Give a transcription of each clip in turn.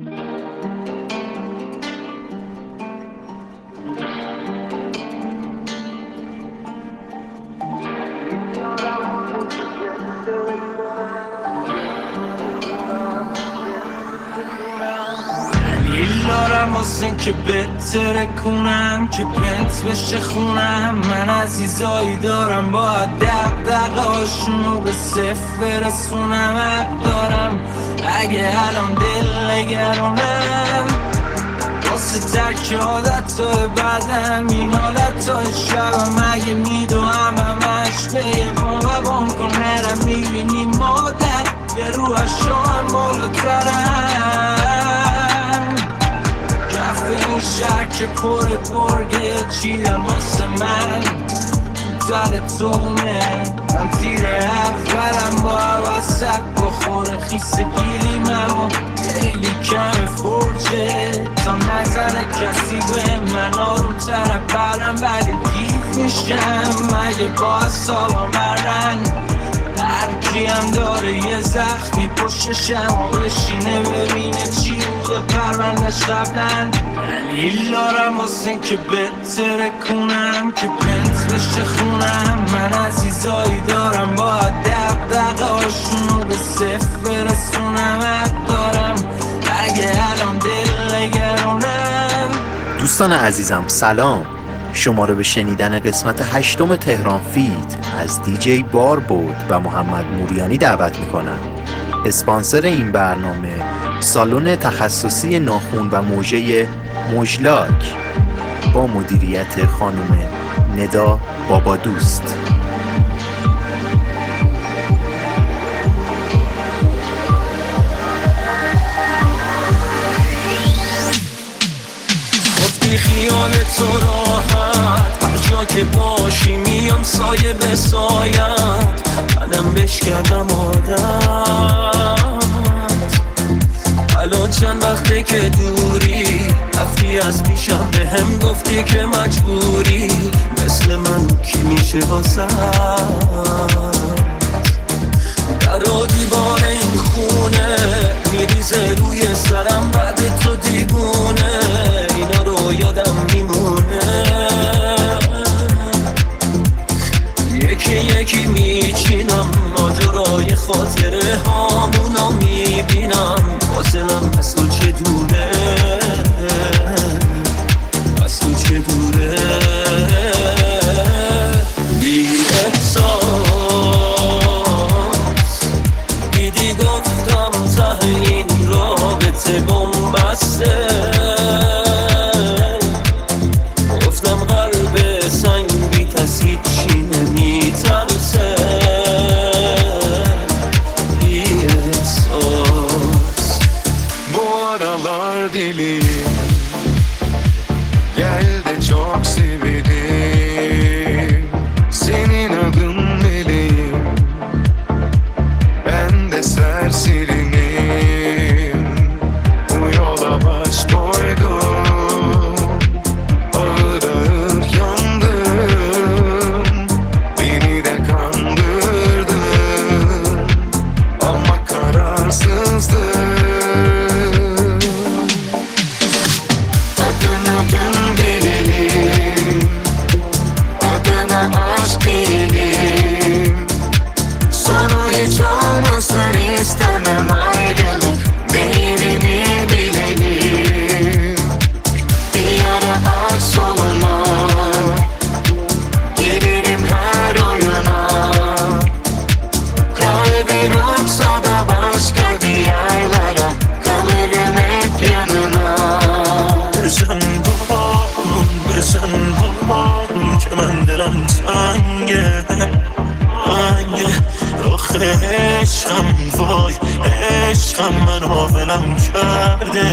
دارم واسه این که بهتره کنم که پنت بشه خونم. من عزیزایی دارم باید دقدقه‌هاشونو به صفر برسونم. حق دارم اگه الان دل نگرانم واسه ترک عادتهای بدم. این حالتهای شبم اگه میدوهم همش بیقام و بام کن نرم میبینی مادر یه روحشو هم بالاترم. کف این شهر که پر برگه چیدم واسه من در تونه. من تیر اولم با وسط بخوره خیس گیریمم و خیلی کم فرجه تا نزنه کسی به من آروم تره برم ولی دیف میشم اگه با سالام برن. هرکی هم داره یه زخمی پشتشم و بشینه ببینه چی بوده پروندش قبلن. دلیل دارم واسه این که بهتره کنم که پنت بشه خونم. من عزیزایی دارم باید دقدقه‌هاشونو به صفر برسونم. حق دارم اگه الان دل نگرانم. دوستان عزیزم سلام، شما رو به شنیدن قسمت 8 تهران فیت از دیجی باربود و محمد موریانی دعوت میکنم. اسپانسر این برنامه سالن تخصصی ناخن و موژه مژلاک با مدیریت خانم ندا بابا دوست. خیال تو راحت هر جا که باشی میام سایه به سایت. منم بش کردم عادت الان چند وقته که دوری رفتی از پیشم به هم گفتی که مجبوری. مثل من کی میشه واسه در و دیوار این خونه میریزه روی سرم بعد تو دیوونه. اینا رو یادم میمونه یکی یکی میچینم ماجرای خاطره هامونو میبینم. فاصلم از تو چه دوره از تو چه دوره. بی احساس دیدی گفتم ته این رابطه بومبسته. گفتم قلب سنگی کسی هیچی نمیترسه. بی احساس Bu aralar dilim geldi çok severim. Senin adın meleğim, ben de serserinim. Bu yola baş koydum, ağır ağır yandım. Beni de kandırdın ama kararsızdım. Adına gün gelelim, adına aşk diyelim. Sonu hiç olmasın istemem ayrılık, değerini bilelim. Bir yara aç soluna, girerim her oyuna. Kalbin uçsa da başka diyarlara, kalırım hep yanına. بزن بابام که من دلم تنگه آخه عشقم وای عشقم من حافلم کرده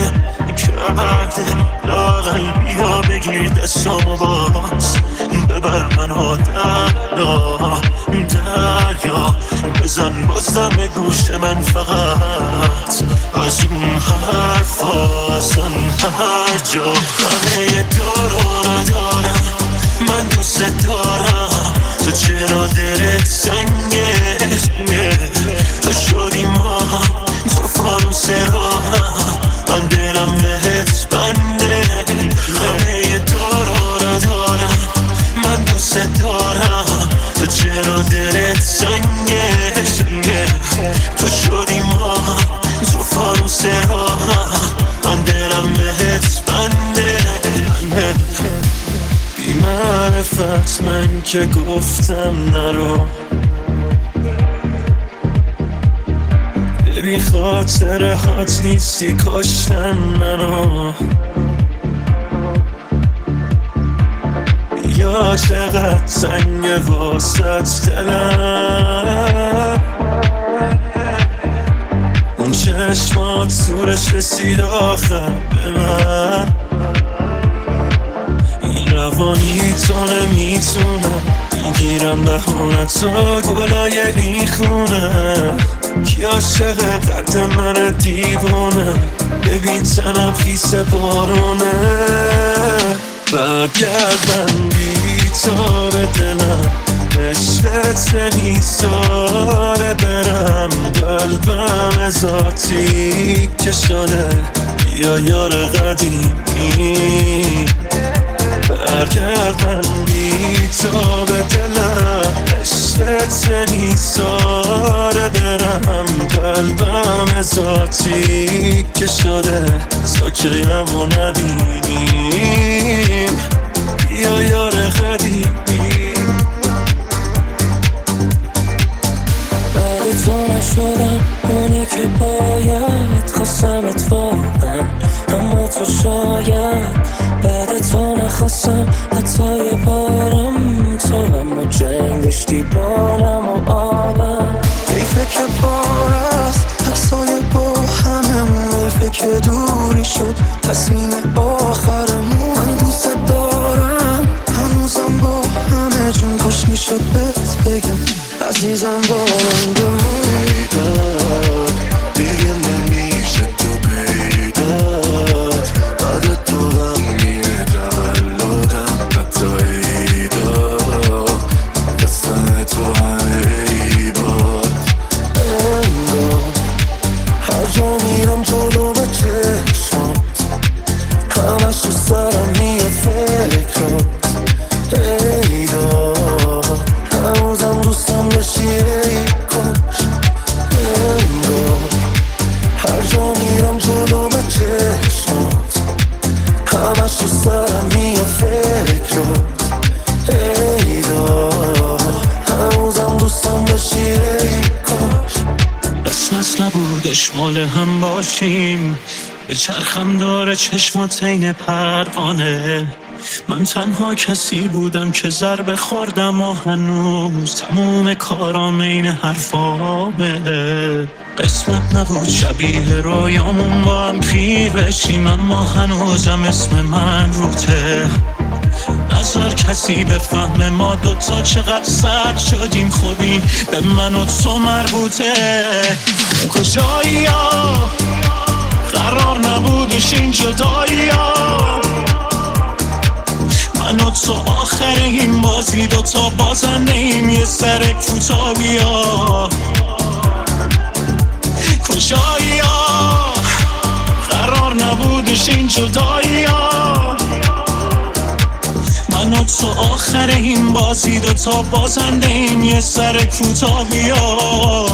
لاغل بیا بگیر دستامو باز ببر منو دریا بزن بازدم گوش من فقط از اون حرفا اصلا هر جا همه دارو ندارم من دوست دارم تو چرا دلت سنگه تو شدی ما تو فانوس راهم من دلم بهت بنده همه دارا ندارم من دوست دارم تو چرا دلت سنگه تو شدی ما تو فانوس راهم من دلم بهت بنده بی معرفت من که گفتم نرو بی خاطر هات نیستی کشتن منو یا چقدر سنگ واسط دلم اون چشمات سورش رسید آخر به من این روانی تو نمیتونم میگیرم بهونتو گلای این خونه کی عاشق قد من دیوانه ببین تنم خیس بارونه برگردم بی تا به دلم عشقت نمیذاره برم قلبم ذاتی که شده یا یار قدیمی برگردم بی تا به دلم عشقت نمیذاره برم قلبم ذاتی که شده ساکریم و ندیدیم یا یار قدیمی برای تو نشدم اونی که باید خواستم اتفاقم اما تو شاید بعد تو نخواستم حتی یه بارم تو اما جنگشتی بارم و آبم حیفه که بار است حسای با همم حیفه که دوری شد تصمیم آخرمون من دوست دارم هنوزم با همه جون کش میشد بهت بگم عزیزم بارم بمونی دیگه نمیشه تو پیدات بعد تو غمگینه تولدم حتی ایدا قسم تو همه ایباد انگار هر جا میرم جلو به چشمات همش تو سرم میه فکرات ایدا هنوزم دوستم بشی ای کاش انگار هر جا میرم جلو به چشمات همش تو سرم میه فکرات ایدا هنوزم دوستم بشی ای کاش اسمس نبودش مال هم باشیم به چرخم داره چشمات عین پروانه من تنها کسی بودم که ضربه خوردم و هنوز تموم کارام این حرفامه قسمت نبود شبیه رویامون با هم پیر بشیم اما هنوزم اسم من روته نظر کسی بفهمه ما دوتا چقدر سرد شدیم خودیم به من و تو مربوطه کجایی ها قرار نبودش این جدایی ها من و تو آخر این بازی دوتا بازنده ایم یه سر کوتاهی ها کجایی ها قرار نبودش این جدایی ها من و تو آخر این بازی دوتا بازنده ایم یه سر کوتاهی ها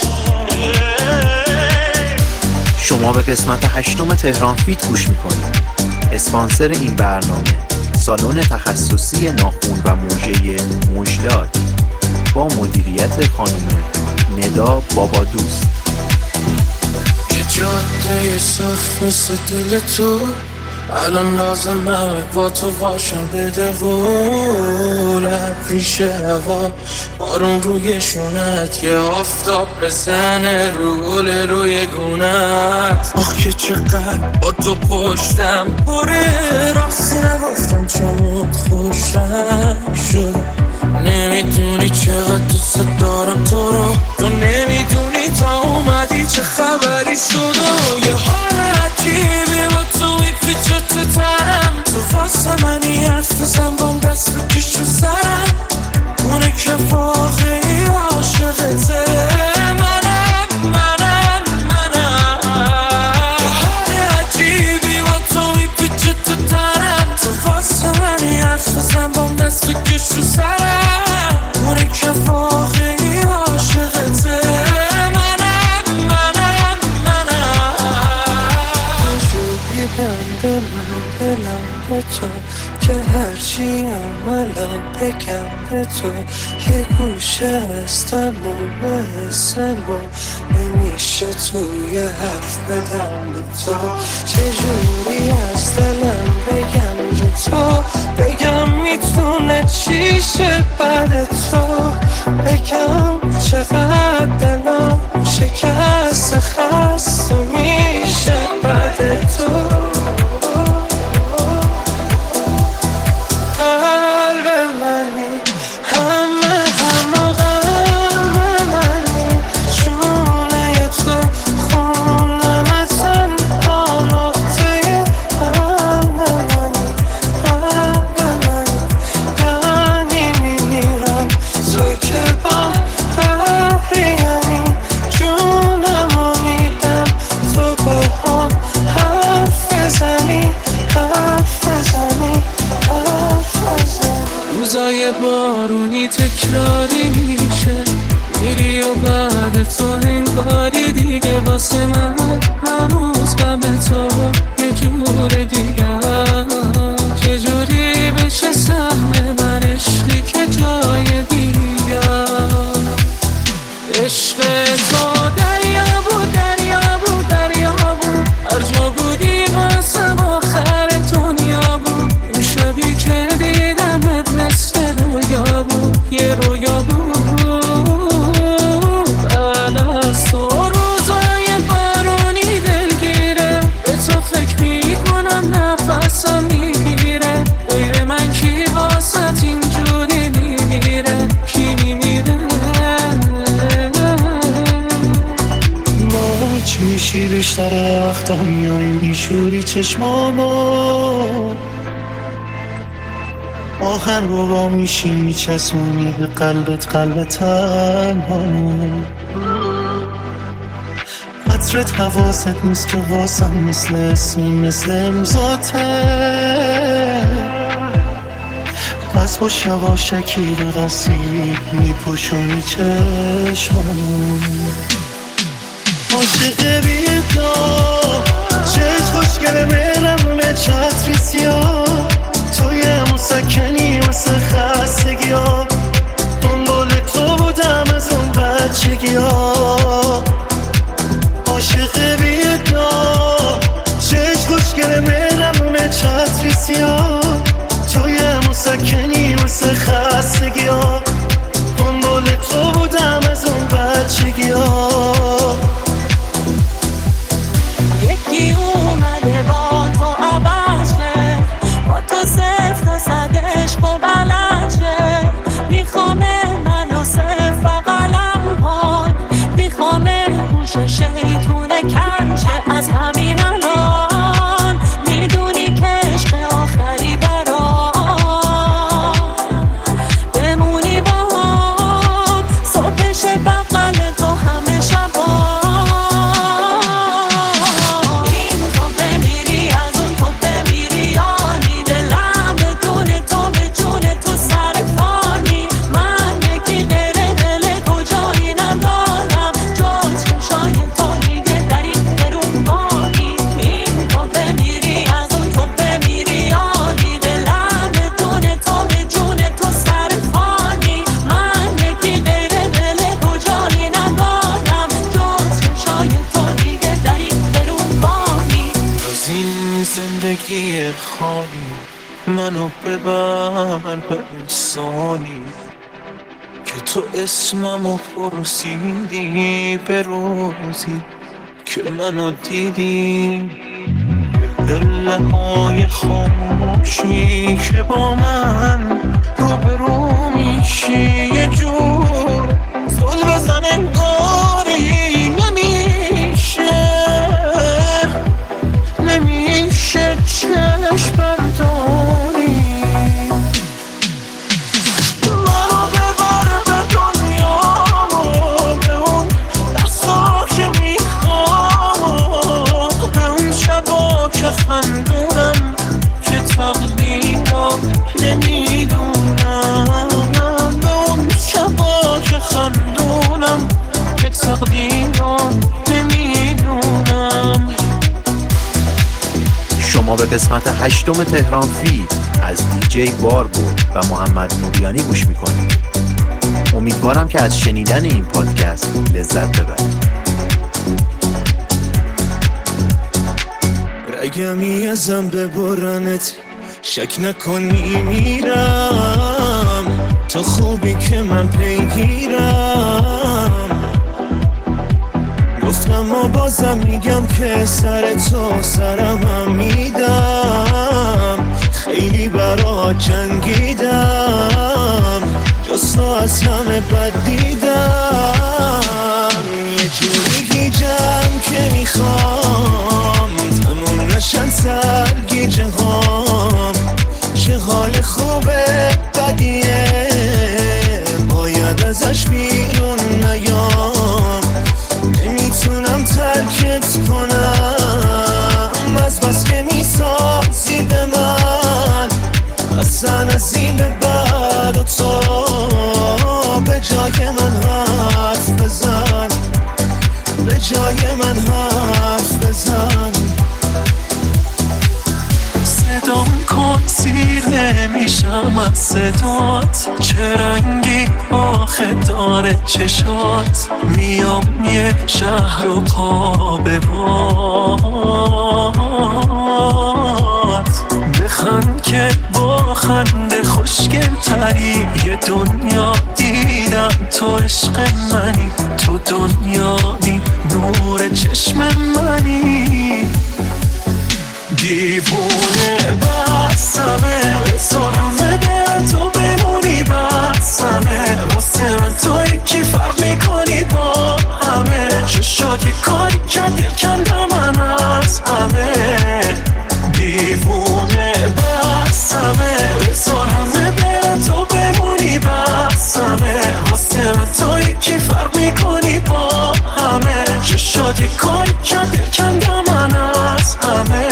شما به قسمت 8 تهران فیت گوش میکنید. اسپانسر این برنامه سالن تخصصی ناخن و موژه مژداد با مدیریت خانم ندا بابا دوست. یه جاده صاف مثل دل تو الان لازمه با تو باشم بده غولت پیش هوا بارون روی شونت یه آفتاب بزنه رو روی گونت آخ که چقدر با تو پشتم بره راستی نگفتم چون خوشم شد نمیدونی چقدر دوست دارم تو رو تو نمیدونی تا اومدی چه خبری شد و یه حالتی با تو میپیچه تو تنم تو واسه منی حرف بزن بام دست بکش رو سرم اونه که واقعی عاشقته منم یه حالتی تو سرم اونه که واقعی عاشقته منم جوری بنده من دلم به تو که هرچی عملم بگم به تو یه گوشه هستم و حسم و نمیشه توی حرف بدم به تو چجوری از دلم بگم به تو بگم میتونه چی شه بعد تو بگم چقدر دلم شکست خسته میشه بعد تو قلب منی همه غم منی جونه تو خونم تنها نقطه قلب منی میمیرم تو که با بریانی جونم میدم تو با هم حرف بزنی روزای بارونی تکراری میشه میری و بعد تو انگاری دیگه واسه من هنوز غم تو یه جور دیگه چجوری بشه سهم من عشقی که جای دیگه عشق تو دریا بود هر جا بودی قسم آخر دنیا بود اون شبی که دیدمت مثل رویا بود یه رویا بود بعد از تو روزای بارونی دلگیره به تو فکر میکنم نفسم میگیره غیر من کی واسط اینجوری میمیره کی میمیره ما چی میشی بیشتر وقتا میای میشوری چشمامو آخر بابا میشی میچسبونی به قلبت قلب تنهامو عطرت حواست نیست که واسم مثل اسمی مثل امضاته پس با یواشکی به قصیب میپوشونی چشمامو عاشق بیدا چشم خوشگل میرم به چتری سیاه توی مسکنی واسه خستگی ها دنبال تو بودم از اون بچگی ها عاشق بیدا چشم خوشگل میرم به چتری سیاه توی مسکنی واسه خستگی ها دنبال تو بودم از اون بچگی ها یکی اومده با تو عوضه با تو صفت و صدش با بلنجه میخوامه منو صفت و قلم های میخوامه گوش شیطون کنچه از همین الان میدونی که عشق آخری برام بمونی با هم صبحش بغل تو همه شبا زندگی خالی منو ببر به انسانی که تو اسممو پرسیدی به روزی که منو دیدی دله های خاموشی که با من روبرو میشی یه جور زل بزن انگاری نمیشه چشم برداری منو ببر به دنیا به اون دستا که میخوام به اون شبا که خندونم که تقدیرم نمیدونم شما به قسمت 8 تهران فید از دیجی بار بود و محمد موریانی گوش میکنید. امیدوارم که از شنیدن این پادکست لذت ببرید. رگمی ازم ببرنت، شک نکنی میرم، تو خوبی که من پیگیرم. گفتم و بازم میگم که سر تو سرم هم میدم، خیلی برات جنگیدم، جز تو از همه بد دیدم. یه جوری گیجم که میخوام تموم نشن سرگیجه هام. چه حال خوبه بدیه باید ازش بیرون نیام. نمیتونم ترکت کنم از بس که میسازی به من. اصلا از این به بعد و تو به جای من حرف بزن، به جای من حرف بزن. صدام کن سیر نمیشم از صدات، چه رنگی آخه داره چشات. میام یه شهر و پا به باد، بخند که با خنده خوشگل تری. یه دنیا دیدم تو عشق منی، تو دنیایی نور چشم منی. دیوونه بسمه بسارمه به تو بمونی بسمه. واسه من توی کی فرق میکنی با همه. چشاتی کاری کردی کندم من از همه. دیوونه بسمه بسارمه به تو بمونی بسمه. واسه من توی کی فرق میکنی با همه. چشاتی کاری کردی کندم من از همه.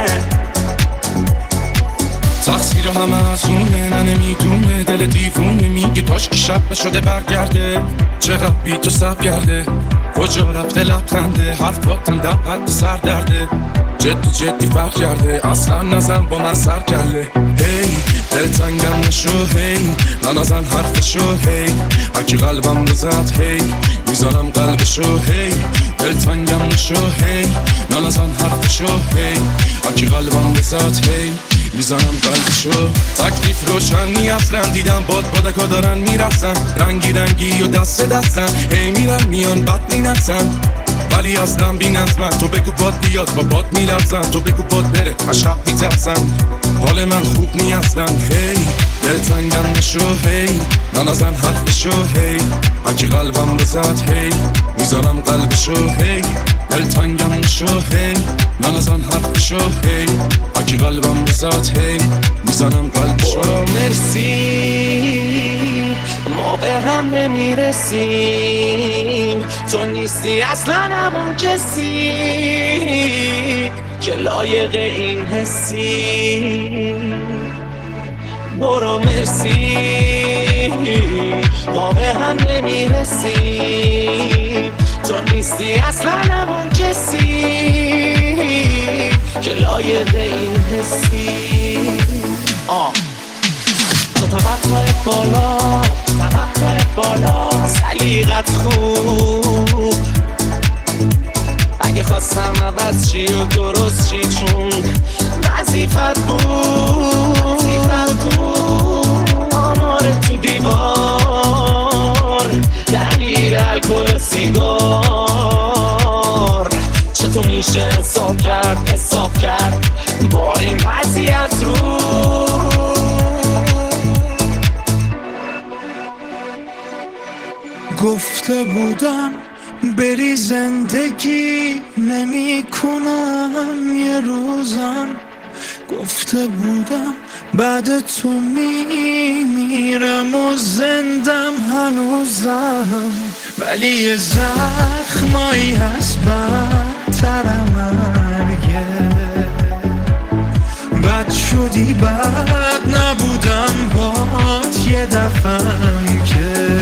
تقصیر همه از اونه، نه نمیدونه دل دیوونه. میگه کاش که شب شده برگرده، چقدر بی تو سب کرده. کجا رفته لبخنده، حرفاتم در حد سر درده. جدی فرق کرده، اصلا نزن با من سر کرده. هی دل تنگم نشو، هی نزن حرفشو، هی هرکی قلبم بزد، هی میذارم قلبشو. هی دل تنگم نشو، هی نزن حرفشو، هی هرکی قلبم بزد، هی میزنم قلبشو. تکلیف روشن میافرن، دیدم بادکا دارن میرفتن. رنگی و دستن، هی میرن میان بد مینفسن. ولی اصلا بی نظمن، تو بگو باد بیاد با باد میلرزن. تو بگو باد بره عشق میترسن، حال من خوب نیستن. هی دل تنگم نشو، هی نزن حرفشو، هی هرکی قلبم بزد، هی میزنم قلبشو. هی دل تنگم نشو، هی نزن حرفشو، هی هرکی قلبم بزد، هی میزنم قلبشو. مرسی ما به هم نمیرسیم، تو نیستی اصلا همون کسی که لایق این حسی. برو مرسی ما به هم نمیرسیم، تو نیستی اصلا همون کسی که لایق این حسی. تو طبقه بالا سلیقت خوب. اگه خواستم عوض چی و درست چی، چون وظیفت بود. آمار تو دیوار دلیل الکل سیگار. چطور میشه حساب کرد با این وضعیت رو. گفته بودم بری زندگی نمی کنم یه روزم. گفته بودم بعد تو میمیرم و زندم هنوزم. ولی یه زخمایی هست بدتر مرگه. بد شدی بد نبودم بات یه دفعم که.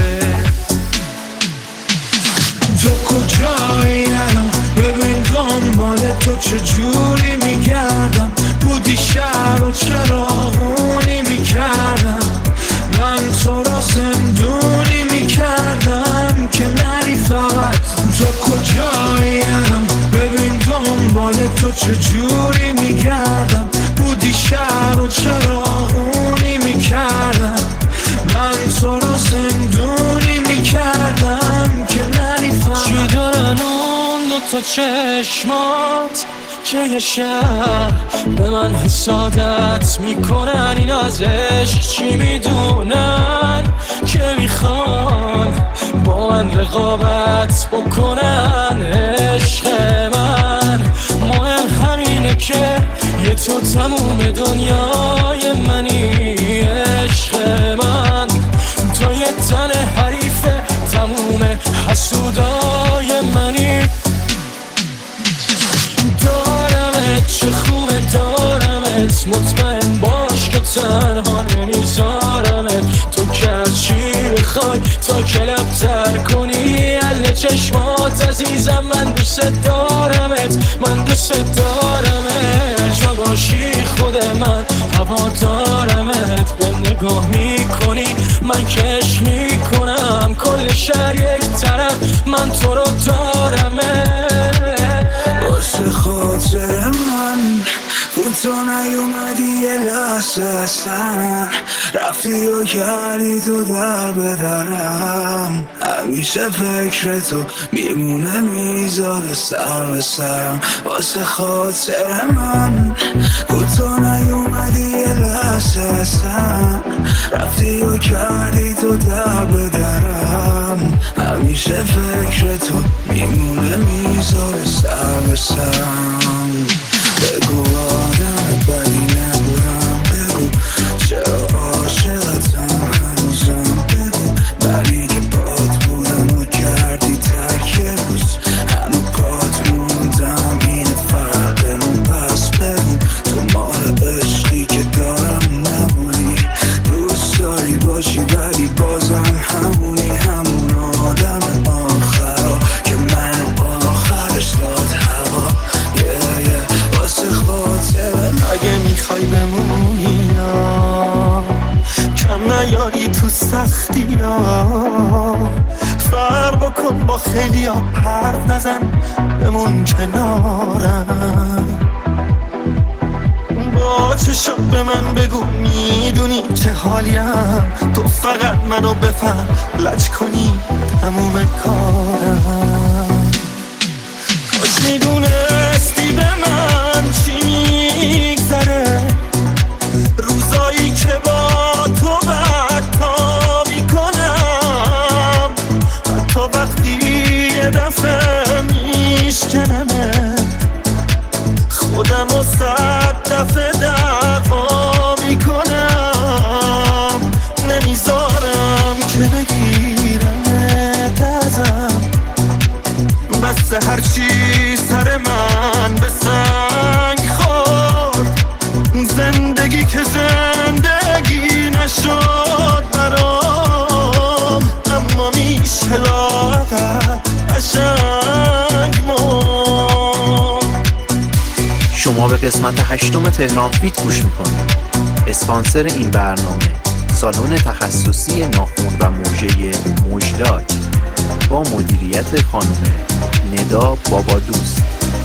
تو کجایی الان؟ ببین دنبال تو چجوری میگردم. بودی شهر و چراغونی میکردم، من تو را زندونی میکردم که نری فقط تو کجاییم، ببین دنبال تو چجوری میگردم. بودی شهر و چراغونی میکردم، من تو را زندونی میکردم که نری فقط. چی دارن اون دوتا چشمات که یه شهر به من حسادت میکنن، این از عشق چی میدونن که میخوان با من رقابت بکنن. عشق من مهم همینه که یه تو تموم دنیای منی. عشق من تو یه تن حریف تموم حسودای منی. دارمت چه خوبه دارمت، مطمئن باش که تنها نمیذارمت. تو که از چی بخوای تا کلبتر کنی اهل چشمات عزیزم، من دوست دارمت، من دوست دارمت. جا باشی خود من هوا دارمت، به نگاه میکنی من کش میکنم، کل شهر یک طرف من تو رو دارمت. واسه خاطر من بود تو نیومدی یه لحظه اصلا، رفتی و کردی تو در بدرم. همیشه فکر تو میمونه میذاره سر به سرم. واسه خاطر من بود تو نیومدی یه لحظه اصلا، رفتی و کردی تو در بدرم. همیشه فکر تو میمونه میذاره سر به سرم. بگو آدم بدی نبودم، بگو چرا عاشقتم هنوزم، بگو ولی که باد بودم و کردی ترک روز هنو پات موندم. این فرقمون پس بگو تو مال عشقی که دارم نبودی، دوست داری باشی ولی بازم همونی، همون آدم آخرا که من آخرش داد هوا. واسه خاطر اگه میخوای بمونی کم نیاری تو سختی ها، فرق بکن با خیلی ها، حرف نزن بمون کنارم. با چشم به من بگو میدونی چه حالیم، تو فقط منو بفهم لج کنی تموم کارم. کاش میدونستی به من چی میگذره، روزایی که با تو بدتا میکنم، حتی وقتی یه دفعه میشکنمه خودم و 100 دفعه دعوا میکنم. نمیذارم که بگیرم ازم، بس هرچی سر من به سنگ خورد، زندگی که زندگی نشد برام، اما میشه لاغر قشنگ مرد. شما به قسمت 8 تهران فیت گوش میکنید. اسپانسر این برنامه سالن تخصصی ناخن و موژه مژداک با مدیریت خانم ندا بابادوست.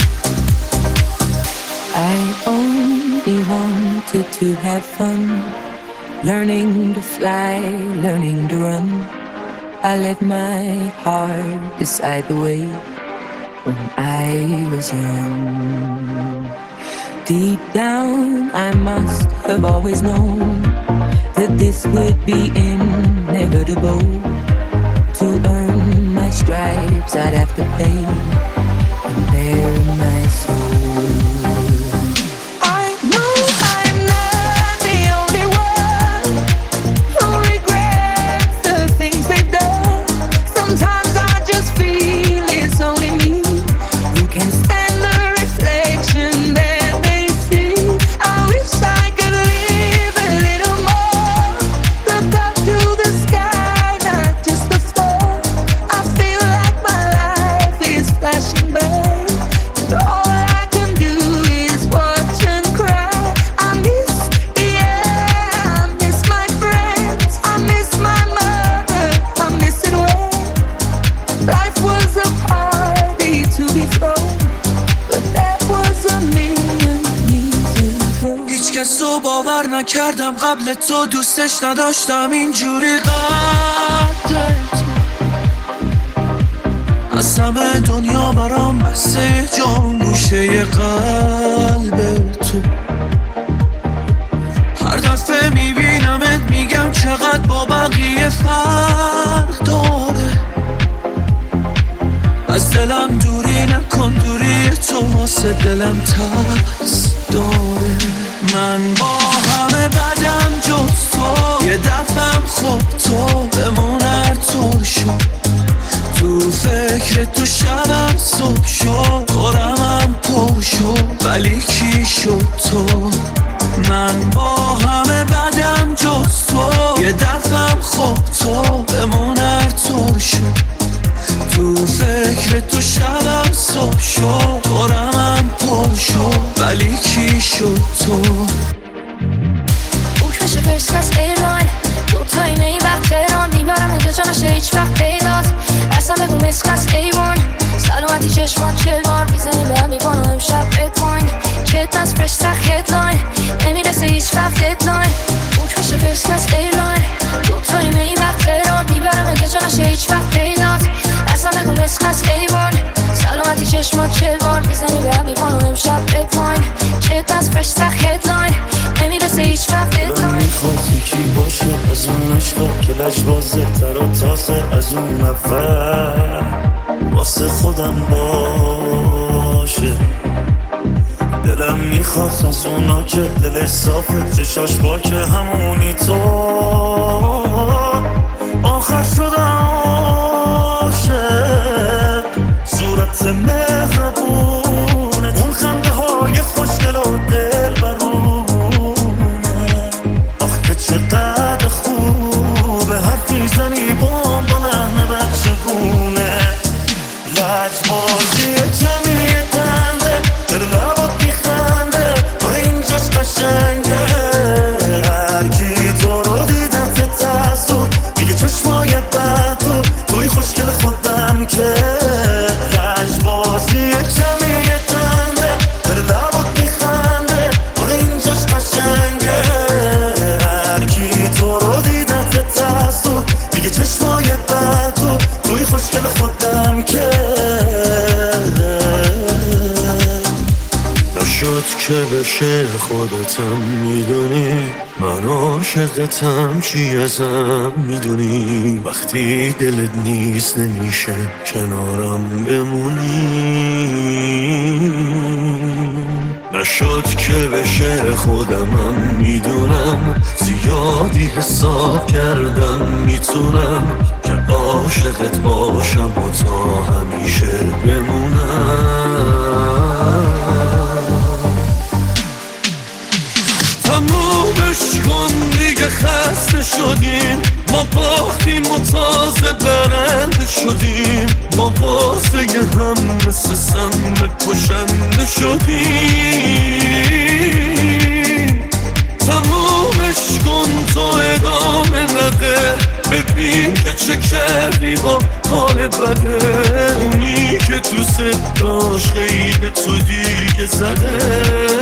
I only wanted to have fun, learning to fly, learning to run. I let my heart decide the way when I was young. Deep down I must have always known that this would be inevitable. To earn my stripes I'd have to pay and bare my soul. I know I'm not the only one who regrets the things they've done. Sometimes I just feel it's only me who can stand the reflection that they see. I wish I could live a little more, look up to the sky, not just the floor. I feel like my life is flashing by, and all I رو باور نکردم قبل تو، دوستش نداشتم اینجوری قدرت. از همه دنیا برام بسته جان گوشه قلب تو. هر دفعه میبینمت میگم چقدر با بقیه فرق داره. از دلم دوری نکن، دوری تو واسه دلم ترس داره. من با همه بدم جز تو، یه دفعم خوب تو بمون هر طور شد. تو فکر تو شبم صبح شد، قرمم پر شد ولی کی شد تو. من با همه بدم جز تو، یه دفعم خوب تو بمون هر طور شد. تو فکر تو شبم صبح شد، قرمم پر شد ولی کی شد تو. بوک بشه فرست از ایران، دوتایی نیوقت تهران، میبرم اینجا جا نشه هیچ وقت پیدات. اصلا بگو مسک از ایوان، سلامتی چشمان 40 بار میزنیم به هم میکنم امشب ادواین. کت از فرشت سخت هدلاین، نمیرسه هیچ وقت ددلاین. بوک بشه فرست از ایران، دوتایی نیوقت تهران، میبرم اینجا جا نشه هیچ وقت پیدات. اصلا بگو مسک از ایوان، سلامتی چشمان 40 بار میزنیم به هم میکنم امشب ادواین. کت از فرشت سخت هدلاین، نمیرسه هیچ وقت ددلاین. میخواد یکی باشه از اون عشقا که لجبازه تر و تازه از اون اول واسه خودم باشه. دلم میخواد از اونا که دلش صافه، چشاش باکه همونی تو آخر شدم عاشق. صورت مهربونه، اون خنده های خوشگل و دل برونه. آخ که چقدر خوبه حرفی زنی با لحن بچگونه. لجبازی کمی تنده، در لبات میخنده و اینجاش قشنگه. هرکی تو رو دیدم که ترسود میگه چشمای بد تو، توی خوشگل خودم که. لجبازی کمی تنده، در لبات میخنده و اینجاش قشنگه. هرکی تو رو دیدم که ترسود میگه چشمای بد تو، توی خوشگل خودم که. نشد که بشه خودتم میدونی، من عاشقتم چی ازم میدونی. وقتی دلت نیست نمیشه کنارم بمونی. نشد که بشه خودمم میدونم، زیادی حساب کردم میتونم که عاشقت باشم و تا همیشه بمونم. تمومش کن دیگه، خسته شدیم ما، باختیم و تازه برنده شدیم. ما واسه هم مثل سم کشنده شدیم. تمومش کن تو ادامه نده، ببین که چه کردی با حال بده. اونی که دوست داشت خیلی تو دیگه زده.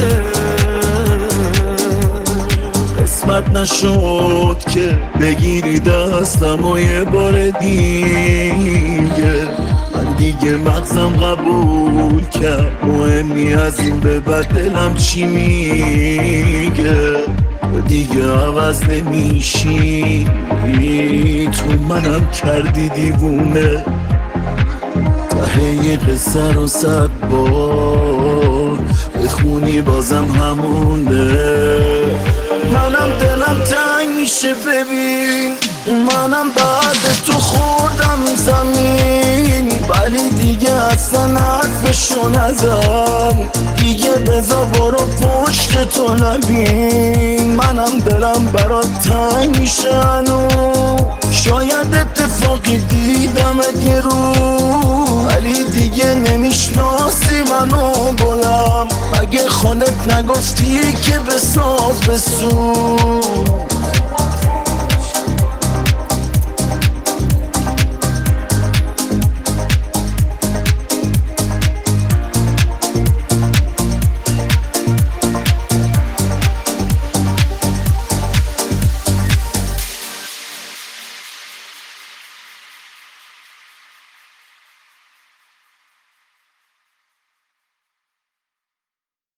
قسمت نشد که بگیری دستم و یه بار دیگه. من دیگه مغزم قبول کرد، مهمی از این به بعد دلم چی میگه. دیگه عوض نمیشی، تو منم کردی دیوونه. ته یه قصه رو 100 بار بخونی بازم همونه. منم دلم تنگ میشه ببین، منم بعد تو خوردم زمین. ولی دیگه اصلا حرفشو نزن، دیگه بذار برو پشت تو نبین. منم دلم برات تنگ میشه هنو، شاید اتفاقی دیدم یه رو، ولی دیگه نمیشناسی منو گلم. مگه خودت نگفتی که بساز بسون؟